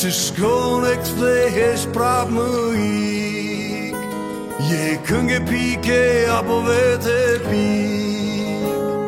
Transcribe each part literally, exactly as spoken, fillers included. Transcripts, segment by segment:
Që shkon e kthejhesh prap më ik. Je këngë pike apo vete pik.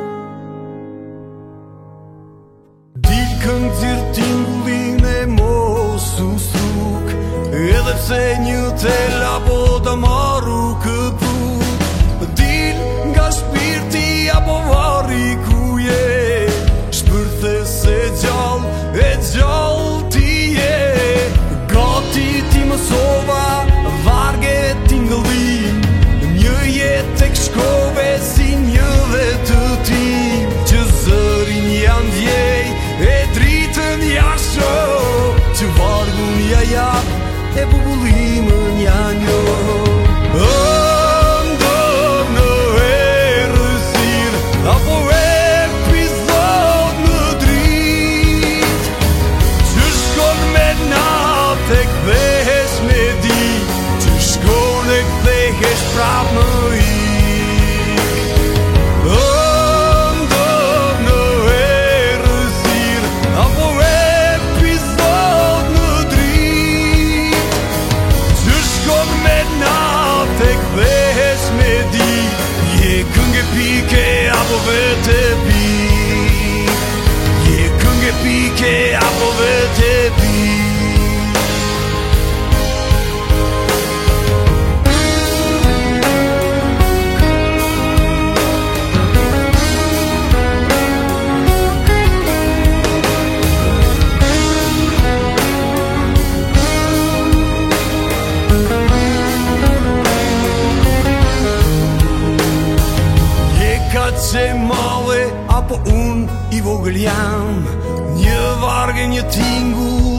Dil këngë zirë tingullin e mos u struk, edhe pse një tel apo të marru këput. Dil nga shpirti apo varri ku je, shpërthe se gjall e gjall ti je. Gati ti mësova varge tingullin, një jetë tek shkove si një vetë tim. Që zërin janë djej e dritën jasho, që vargun ja jap e bubullimën ja njo. Ëndon në errësir apo epizod në drit, që shkon me natë e kthehesh me dit, që shkon e kthehesh prap më ik. Ëndon në errësir apo epizod në drit, që shkon me natë e kthehesh me dit. Je këngë pike apo vete pik. Je këngë pike apo vete pik. Që male apo un i vogël jam, një vargë një tingull